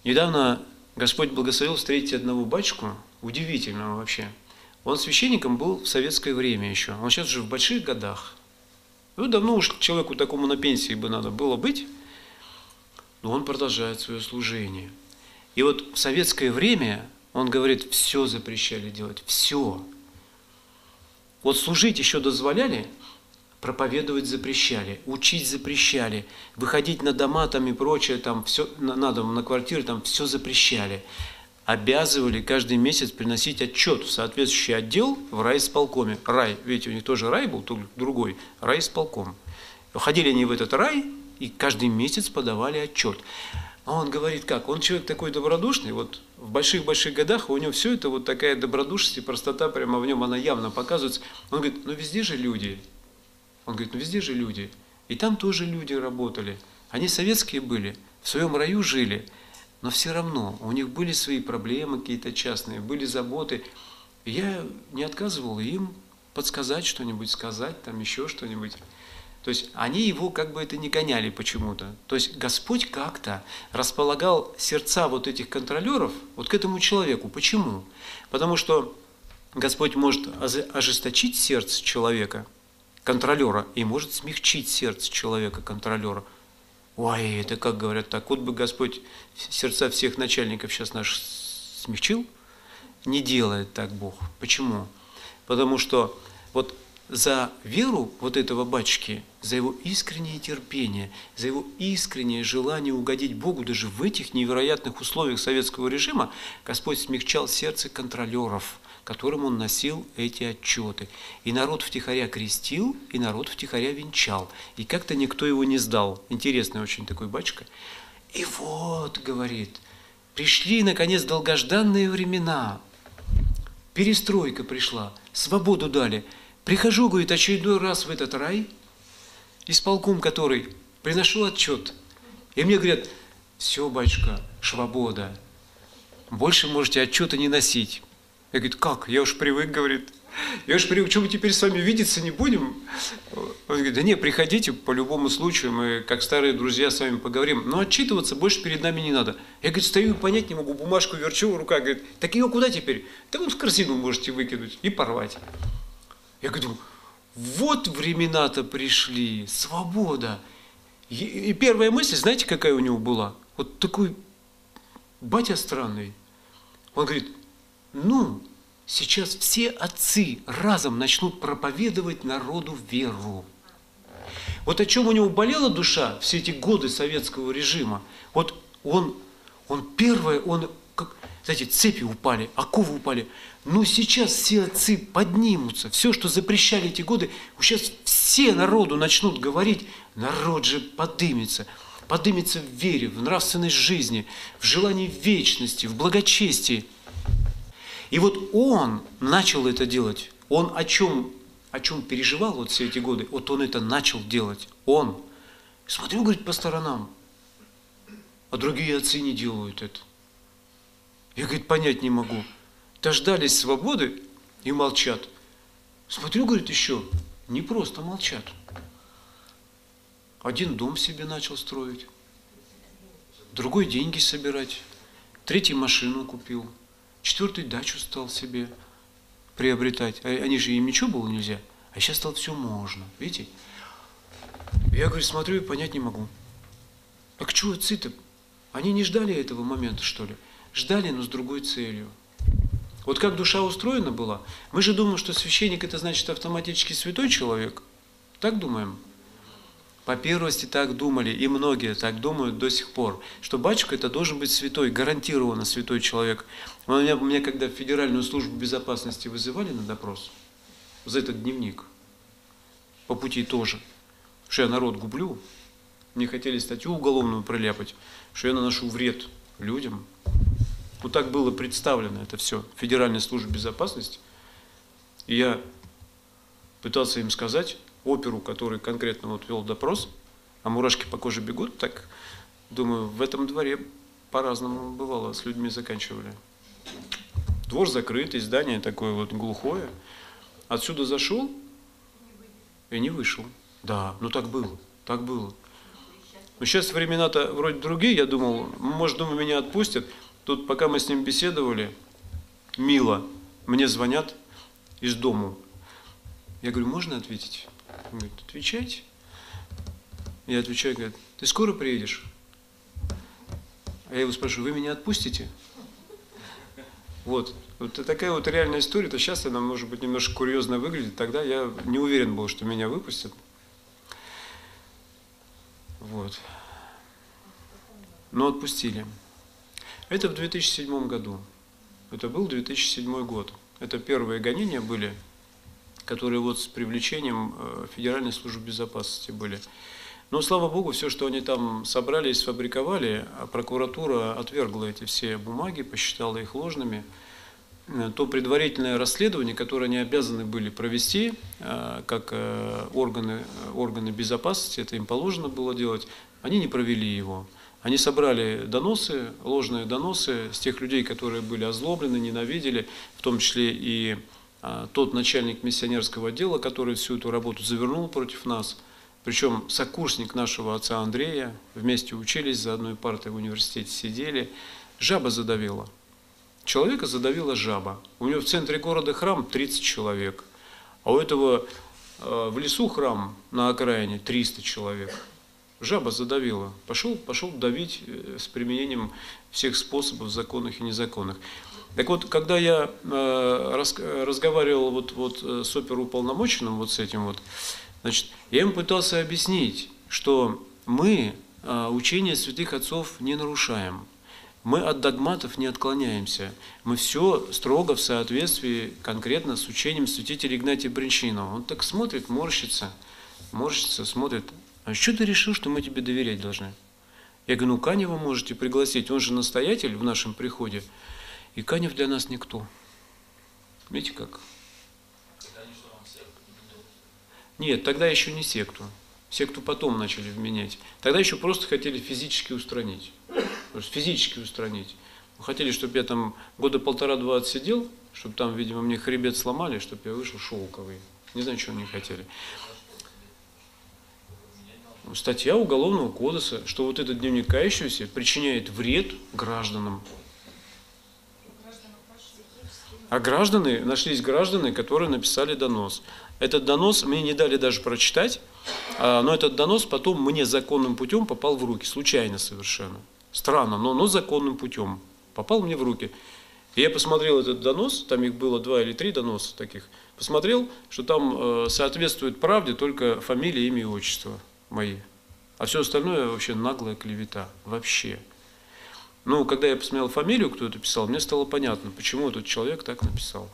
Недавно Господь благословил встретить одного батюшку, удивительного вообще. Он священником был в советское время еще. Он сейчас уже в больших годах. Ну, давно уж человеку такому на пенсии бы надо было быть, но он продолжает свое служение. И вот в советское время, он говорит, все запрещали делать, все. Вот служить еще дозволяли, проповедовать запрещали, учить запрещали, выходить на дома там и прочее, там все, на дом, на квартиры, там все запрещали. Обязывали каждый месяц приносить отчет в соответствующий отдел в райисполкоме. Рай, видите, у них тоже рай был, другой, райисполком. Ходили они в этот рай и каждый месяц подавали отчет. А он говорит, как? Он человек такой добродушный, вот в больших-больших годах у него все это вот такая добродушность и простота прямо в нем, она явно показывается. Он говорит, ну везде же люди. Он говорит, ну везде же люди. И там тоже люди работали. Они советские были, в своем раю жили. Но все равно у них были свои проблемы какие-то частные, были заботы. И я не отказывал им подсказать что-нибудь, сказать там еще что-нибудь. То есть они его как бы это не гоняли почему-то. То есть Господь как-то располагал сердца вот этих контролеров вот к этому человеку. Почему? Потому что Господь может ожесточить сердце человека, контролера, и может смягчить сердце человека, контролера. Ой, это как говорят так, вот бы Господь сердца всех начальников сейчас наших смягчил. Не делает так Бог. Почему? Потому что вот за веру вот этого батюшки, за его искреннее терпение, за его искреннее желание угодить Богу даже в этих невероятных условиях советского режима, Господь смягчал сердце контролеров, которым он носил эти отчеты. И народ втихаря крестил, и народ втихаря венчал. И как-то никто его не сдал. Интересный очень такой батюшка. И вот, говорит, пришли, наконец, долгожданные времена. Перестройка пришла, свободу дали. Прихожу, говорит, очередной раз в этот рай, исполком который, приношу отчет. И мне говорят, все, батюшка, свобода. Больше можете отчета не носить. Я говорю, как? Я уж привык, говорит. Я уж привык, что мы теперь с вами видеться не будем? Он говорит, да не, приходите по любому случаю, мы как старые друзья с вами поговорим. Но отчитываться больше перед нами не надо. Я, говорит, стою и понять не могу, бумажку верчу в руках. Говорит, так ее куда теперь? Да вот в корзину можете выкинуть и порвать. Я говорю, вот времена-то пришли, свобода. И первая мысль, знаете, какая у него была? Вот такой батя странный. Он говорит, ну, сейчас все отцы разом начнут проповедовать народу веру. Вот о чем у него болела душа все эти годы советского режима. Вот он первое, как, знаете, цепи упали, оковы упали. Но сейчас все отцы поднимутся. Все, что запрещали эти годы, сейчас все народу начнут говорить, народ же подымется. Подымется в вере, в нравственной жизни, в желании вечности, в благочестии. И вот он начал это делать. Он о чем переживал вот все эти годы, вот он это начал делать. Он. Смотрю, говорит, по сторонам, а другие отцы не делают это. Я, говорит, понять не могу. Дождались свободы и молчат. Смотрю, говорит, еще не просто молчат. Один дом себе начал строить, другой деньги собирать, третий машину купил. Четвертый дачу стал себе приобретать. Они же им ничего было нельзя. А сейчас стало все можно. Видите? Я, говорю, смотрю и понять не могу. Так что отцы-то? Они не ждали этого момента, что ли? Ждали, но с другой целью. Вот как душа устроена была. Мы же думаем, что священник это значит автоматически святой человек. Так думаем? По первости так думали, и многие так думают до сих пор, что батюшка это должен быть святой, гарантированно святой человек. Меня когда в Федеральную службу безопасности вызывали на допрос, за этот дневник, по пути тоже, что я народ гублю, мне хотели статью уголовную проляпать, что я наношу вред людям. Вот так было представлено это все в Федеральной службе безопасности. И я пытался им сказать, оперу, который конкретно вот вел допрос, а мурашки по коже бегут, так, думаю, в этом дворе по-разному бывало, с людьми заканчивали. Двор закрытый, здание такое вот глухое. Отсюда зашел и не вышел. Да, ну так было, так было. Но сейчас времена-то вроде другие, я думал, может, думаю, меня отпустят. Тут, пока мы с ним беседовали, мило, мне звонят из дому. Я говорю, можно ответить? Он говорит, отвечайте. Я отвечаю, говорит, ты скоро приедешь? А я его спрашиваю, вы меня отпустите? Вот такая вот реальная история. То сейчас она, может быть, немножко курьезно выглядит. Тогда я не уверен был, что меня выпустят. Вот. Но отпустили. Это в 2007 году. Это был 2007 год. Это первые гонения были, которые вот с привлечением Федеральной службы безопасности были. Но, слава Богу, все, что они там собрали и сфабриковали, а прокуратура отвергла эти все бумаги, посчитала их ложными. То предварительное расследование, которое они обязаны были провести, как органы безопасности, это им положено было делать, они не провели его. Они собрали доносы, ложные доносы с тех людей, которые были озлоблены, ненавидели, в том числе и тот начальник миссионерского отдела, который всю эту работу завернул против нас. Причем сокурсник нашего отца Андрея, вместе учились, за одной партой в университете сидели. Жаба задавила. Человека задавила жаба. У него в центре города храм 30 человек, а у этого в лесу храм на окраине 300 человек. Жаба задавила. Пошел давить с применением всех способов, законных и незаконных. Так вот, когда я разговаривал с оперуполномоченным, вот с этим вот, значит, я ему пытался объяснить, что мы учение святых отцов не нарушаем. Мы от догматов не отклоняемся. Мы все строго в соответствии конкретно с учением святителя Игнатия Брянчанина. Он так смотрит, морщится, смотрит. А что ты решил, что мы тебе доверять должны? Я говорю, ну Канева можете пригласить, он же настоятель в нашем приходе. И Канев для нас никто. Видите как? Нет, тогда еще не секту. Секту потом начали вменять. Тогда еще просто хотели физически устранить. Физически устранить. Хотели, чтобы я там года 1,5-2 отсидел, чтобы там, видимо, мне хребет сломали, чтобы я вышел шелковый. Не знаю, чего они хотели. Статья Уголовного кодекса, что вот этот дневник кающегося причиняет вред гражданам. А нашлись граждане, которые написали донос. Этот донос мне не дали даже прочитать, но этот донос потом мне законным путем попал в руки, случайно совершенно. Странно, но законным путем попал мне в руки. И я посмотрел этот донос, там их было 2 или 3 доноса таких, посмотрел, что там соответствует правде только фамилия, имя и отчество мои. А все остальное вообще наглая клевета. Вообще. Ну, когда я посмотрел фамилию, кто это писал, мне стало понятно, почему этот человек так написал.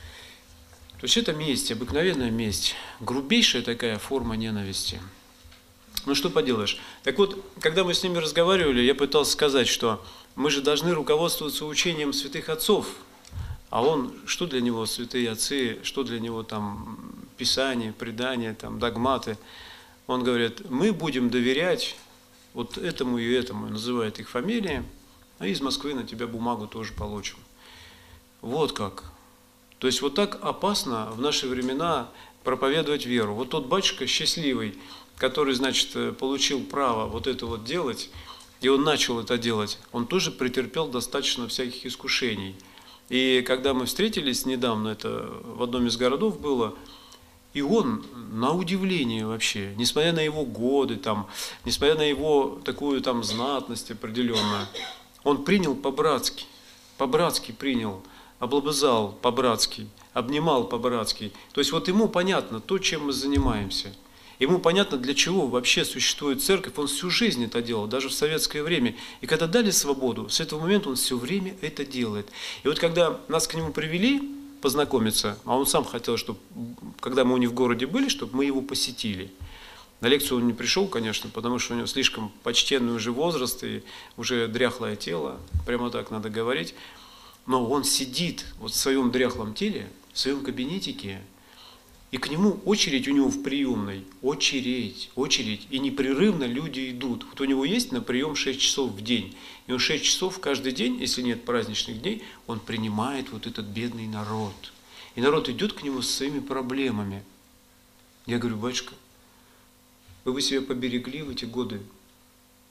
То есть это месть, обыкновенная месть, грубейшая такая форма ненависти. Ну что поделаешь. Так вот, когда мы с ними разговаривали, я пытался сказать, что мы же должны руководствоваться учением святых отцов. А он, что для него святые отцы, что для него там писание, предания, там догматы. Он говорит, мы будем доверять вот этому и этому, называет их фамилии, а из Москвы на тебя бумагу тоже получим. Вот как. То есть вот так опасно в наши времена проповедовать веру. Вот тот батюшка счастливый, который, значит, получил право вот это вот делать, и он начал это делать, он тоже претерпел достаточно всяких искушений. И когда мы встретились недавно, это в одном из городов было, и он, на удивление вообще, несмотря на его годы, там, несмотря на его такую там знатность определенную, он принял по-братски принял, облобызал по-братски, обнимал по-братски. То есть вот ему понятно то, чем мы занимаемся. Ему понятно, для чего вообще существует церковь. Он всю жизнь это делал, даже в советское время. И когда дали свободу, с этого момента он все время это делает. И вот когда нас к нему привели познакомиться, а он сам хотел, чтобы, когда мы у него в городе были, чтобы мы его посетили. На лекцию он не пришел, конечно, потому что у него слишком почтенный уже возраст и уже дряхлое тело, прямо так надо говорить. Но он сидит вот в своем дряхлом теле, в своем кабинетике, и к нему очередь у него в приемной, очередь, и непрерывно люди идут. Вот у него есть на прием 6 часов в день, и он 6 часов каждый день, если нет праздничных дней, он принимает вот этот бедный народ. И народ идет к нему со своими проблемами. Я говорю, батюшка, вы бы себя поберегли в эти годы.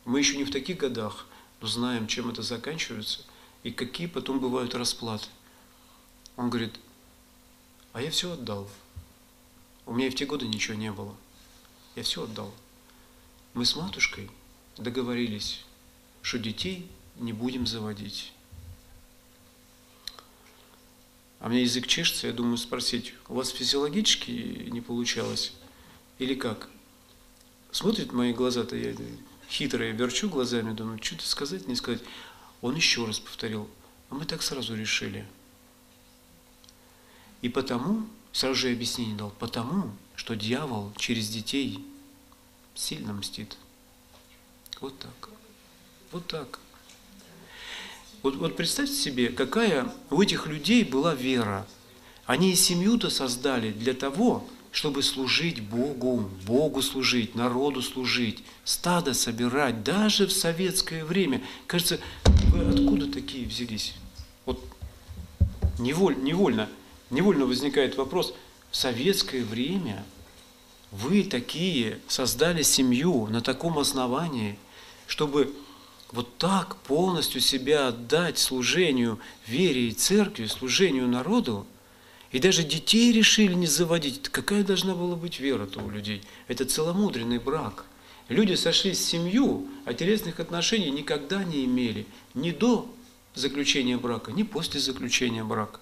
Мы еще не в таких годах, но знаем, чем это заканчивается и какие потом бывают расплаты. Он говорит, а я все отдал. У меня и в те годы ничего не было. Я все отдал. Мы с матушкой договорились, что детей не будем заводить. А у меня язык чешется, я думаю спросить, у вас физиологически не получалось? Или как? Смотрит в мои глаза-то, я хитрые, верчу глазами, думаю, что-то сказать, не сказать. Он еще раз повторил, а мы так сразу решили. И потому, сразу же объяснение дал, потому, что дьявол через детей сильно мстит. Вот так. Вот так. Вот представьте себе, какая у этих людей была вера. Они и семью-то создали для того, чтобы служить Богу, Богу служить, народу служить, стадо собирать, даже в советское время. Кажется, вы откуда такие взялись? Вот невольно возникает вопрос, в советское время вы такие создали семью на таком основании, чтобы вот так полностью себя отдать служению вере и церкви, служению народу, и даже детей решили не заводить. Какая должна была быть вера-то у людей? Это целомудренный брак. Люди сошлись в семью, а телесных отношений никогда не имели. Ни до заключения брака, ни после заключения брака.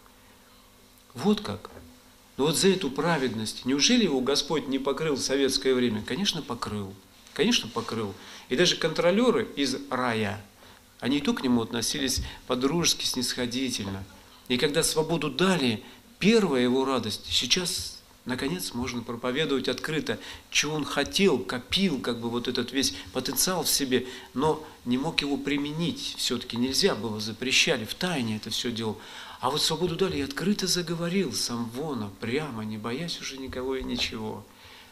Вот как. Но вот за эту праведность, неужели его Господь не покрыл в советское время? Конечно, покрыл. Конечно, покрыл. И даже контролеры из рая, они и то к нему относились по-дружески, снисходительно. И когда свободу дали, первая его радость, сейчас, наконец, можно проповедовать открыто, чего он хотел, копил, как бы вот этот весь потенциал в себе, но не мог его применить, все-таки нельзя было, запрещали, в тайне это все делал. А вот свободу дали и открыто заговорил, сам вон, прямо, не боясь уже никого и ничего.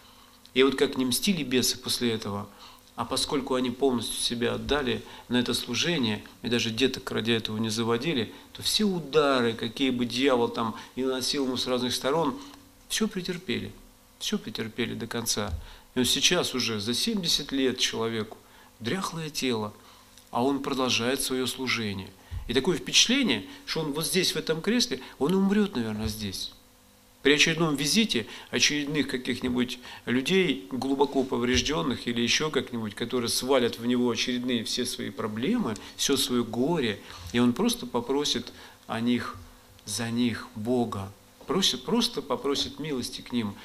И вот как не мстили бесы после этого, а поскольку они полностью себя отдали на это служение, и даже деток ради этого не заводили, то все удары, какие бы дьявол там и наносил ему с разных сторон, все претерпели до конца. И вот сейчас уже за 70 лет человеку, дряхлое тело, а он продолжает свое служение. И такое впечатление, что он вот здесь, в этом кресле, он и умрет, наверное, здесь. При очередном визите очередных каких-нибудь людей, глубоко поврежденных или еще как-нибудь, которые свалят в него очередные все свои проблемы, все свое горе, и он просто попросит о них, за них Бога, просто попросит милости к ним.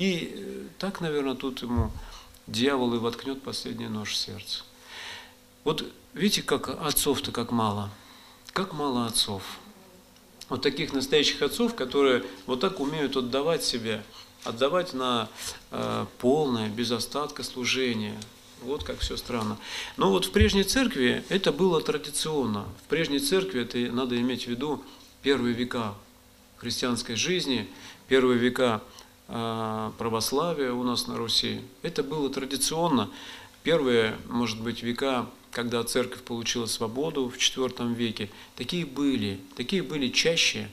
И так, наверное, тут ему дьявол и воткнет последний нож в сердце. Вот видите, как отцов-то как мало. Как мало отцов. Вот таких настоящих отцов, которые вот так умеют отдавать себя, отдавать на полное, без остатка служение. Вот как все странно. Но вот в прежней церкви это было традиционно. В прежней церкви, это надо иметь в виду, первые века христианской жизни, первые века православия у нас на Руси. Это было традиционно. Первые, может быть, века, когда церковь получила свободу в IV веке, такие были чаще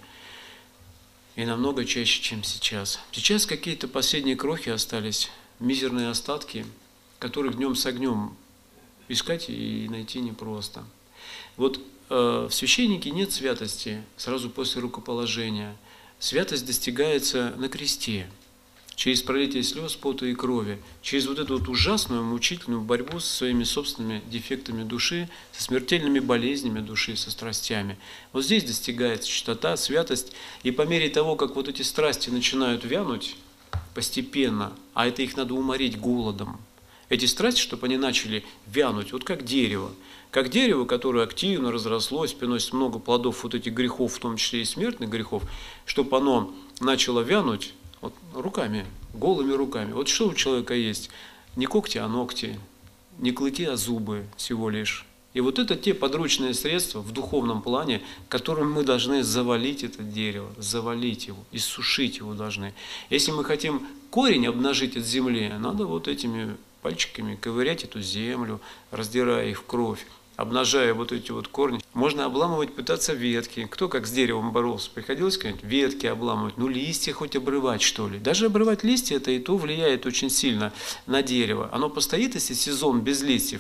и намного чаще, чем сейчас. Сейчас какие-то последние крохи остались, мизерные остатки, которых днем с огнем искать и найти непросто. Вот в священнике нет святости сразу после рукоположения. Святость достигается на кресте, через пролитие слез, пота и крови, через вот эту вот ужасную, мучительную борьбу со своими собственными дефектами души, со смертельными болезнями души, со страстями. Вот здесь достигается чистота, святость, и по мере того, как вот эти страсти начинают вянуть постепенно, а это их надо уморить голодом, эти страсти, чтобы они начали вянуть, вот как дерево, которое активно разрослось, приносит много плодов вот этих грехов, в том числе и смертных грехов, чтобы оно начало вянуть, вот руками, голыми руками. Вот что у человека есть? Не когти, а ногти, не клыки, а зубы всего лишь. И вот это те подручные средства в духовном плане, которым мы должны завалить это дерево, завалить его, иссушить его должны. Если мы хотим корень обнажить от земли, надо вот этими пальчиками ковырять эту землю, раздирая их в кровь, обнажая вот эти вот корни. Можно обламывать, пытаться ветки. Кто как с деревом боролся? Приходилось, конечно, ветки обламывать, листья хоть обрывать, что ли. Даже обрывать листья, это и то влияет очень сильно на дерево. Оно постоит, если сезон без листьев,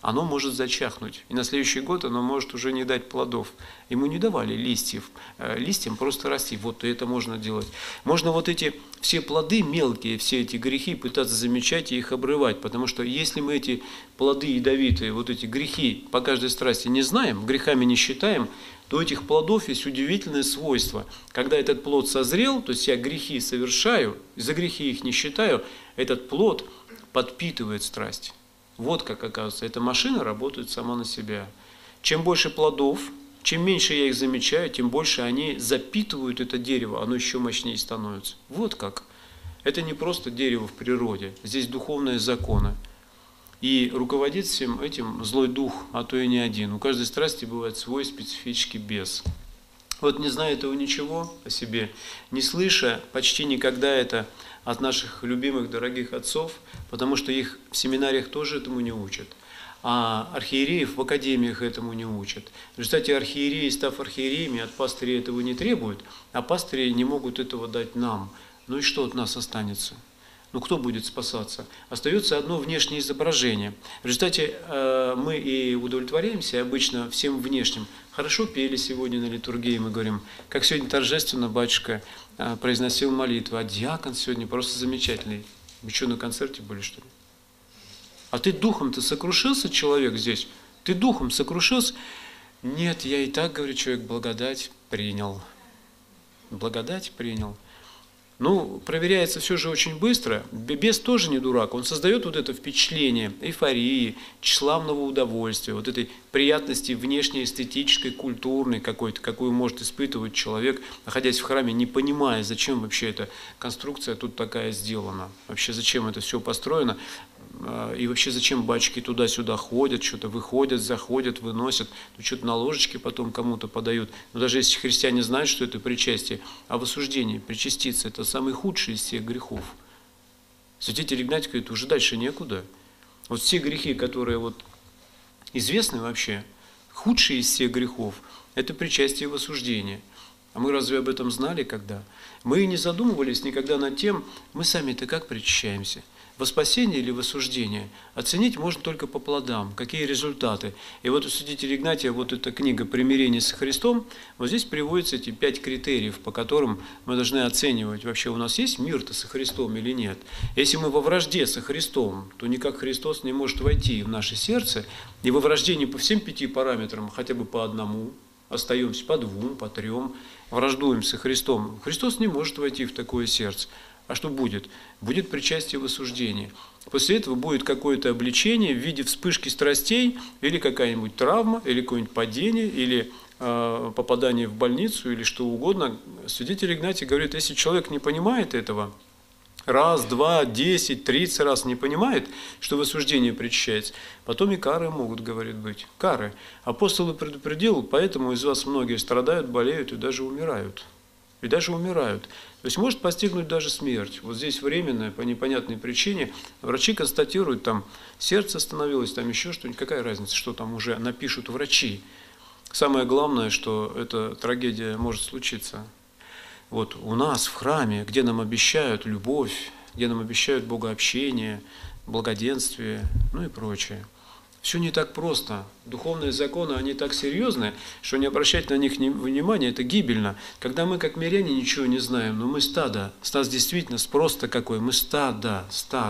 оно может зачахнуть. И на следующий год оно может уже не дать плодов. Ему не давали листьев, листьям просто расти. Вот это можно делать. Можно вот эти все плоды мелкие, все эти грехи пытаться замечать и их обрывать. Потому что если мы эти плоды ядовитые, вот эти грехи по каждой страсти не знаем, грехами не считаем, то у этих плодов есть удивительное свойство. Когда этот плод созрел, то есть я грехи совершаю, за грехи их не считаю, этот плод подпитывает страсть. Вот как оказывается, эта машина работает сама на себя. Чем больше плодов, чем меньше я их замечаю, тем больше они запитывают это дерево, оно еще мощнее становится. Вот как. Это не просто дерево в природе, здесь духовные законы. И руководит всем этим злой дух, а то и не один. У каждой страсти бывает свой специфический бес. Вот не зная этого ничего о себе, не слыша почти никогда это от наших любимых, дорогих отцов, потому что их в семинариях тоже этому не учат, а архиереев в академиях этому не учат. В результате архиереи, став архиереями, от пастырей этого не требуют, а пастыри не могут этого дать нам. Ну и что от нас останется? Ну кто будет спасаться? Остается одно внешнее изображение. В результате мы и удовлетворяемся обычно всем внешним. Хорошо пели сегодня на литургии, мы говорим, как сегодня торжественно батюшка произносил молитву, а диакон сегодня просто замечательный. Вы что, на концерте были, что ли? А ты духом-то сокрушился, человек здесь? Ты духом сокрушился? Нет, я и так, говорю, человек, благодать принял. Благодать принял. Ну, проверяется все же очень быстро. Бес тоже не дурак. Он создает вот это впечатление эйфории, тщеславного удовольствия, вот этой приятности внешней, эстетической, культурной какой-то, какую может испытывать человек, находясь в храме, не понимая, зачем вообще эта конструкция тут такая сделана. Вообще, зачем это все построено. И вообще, зачем батюшки туда-сюда ходят, что-то выходят, заходят, выносят, что-то на ложечке потом кому-то подают. Но даже если христиане знают, что это причастие, а в осуждении причаститься – это самый худший из всех грехов. Святитель Игнатий говорит, уже дальше некуда. Вот все грехи, которые вот известны вообще, худшие из всех грехов – это причастие в осуждении. А мы разве об этом знали когда? Мы не задумывались никогда над тем, мы сами-то как причащаемся. Во спасение или в осуждение оценить можно только по плодам, какие результаты. И вот у святителя Игнатия вот эта книга «Примирение со Христом», вот здесь приводятся эти 5 критериев, по которым мы должны оценивать, вообще у нас есть мир-то со Христом или нет. Если мы во вражде со Христом, то никак Христос не может войти в наше сердце, и во вражде не по всем 5 параметрам, хотя бы по одному, остаемся по 2, по 3, враждуем со Христом. Христос не может войти в такое сердце. А что будет? Будет причастие в осуждении. После этого будет какое-то обличение в виде вспышки страстей, или какая-нибудь травма, или какое-нибудь падение, или попадание в больницу, или что угодно. Святитель Игнатий говорит, если человек не понимает этого, раз, 2, 10, 30 раз не понимает, что в осуждении причащается, потом и кары могут, говорит, быть. Кары. Апостол предупредил, поэтому из вас многие страдают, болеют и даже умирают. И даже умирают. То есть может постигнуть даже смерть. Вот здесь временная, по непонятной причине, врачи констатируют, там сердце остановилось, там еще что-нибудь. Какая разница, что там уже напишут врачи. Самое главное, что эта трагедия может случиться. Вот у нас в храме, где нам обещают любовь, где нам обещают богообщение, благоденствие, ну и прочее. Все не так просто. Духовные законы, они так серьезны, что не обращать на них внимания – это гибельно. Когда мы, как миряне, ничего не знаем, но мы стадо. Стад действительно просто какой. Мы стадо.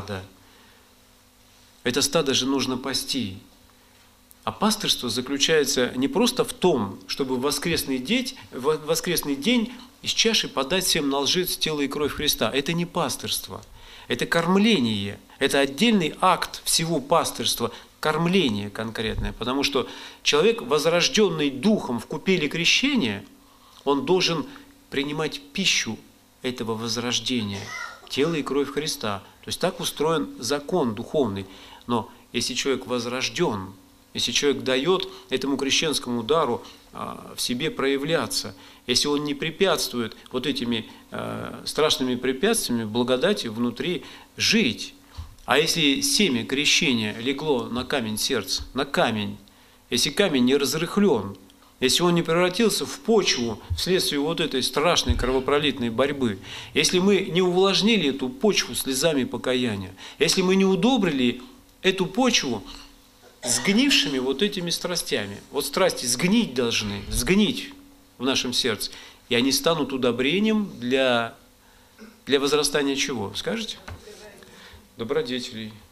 Это стадо же нужно пасти. А пастырство заключается не просто в том, чтобы в воскресный день из чаши подать всем на лжец тело и кровь Христа. Это не пастырство. Это кормление. Это отдельный акт всего пастырства. Кормление конкретное, потому что человек, возрожденный духом в купели крещения, он должен принимать пищу этого возрождения, тело и кровь Христа. То есть так устроен закон духовный. Но если человек возрожден, если человек дает этому крещенскому дару в себе проявляться, если он не препятствует вот этими страшными препятствиями благодати внутри жить, а если семя крещения легло на камень сердца, на камень, если камень не разрыхлен, если он не превратился в почву вследствие вот этой страшной кровопролитной борьбы, если мы не увлажнили эту почву слезами покаяния, если мы не удобрили эту почву сгнившими вот этими страстями. Вот страсти сгнить должны, сгнить в нашем сердце. И они станут удобрением для возрастания чего? Скажете? Добродетелей.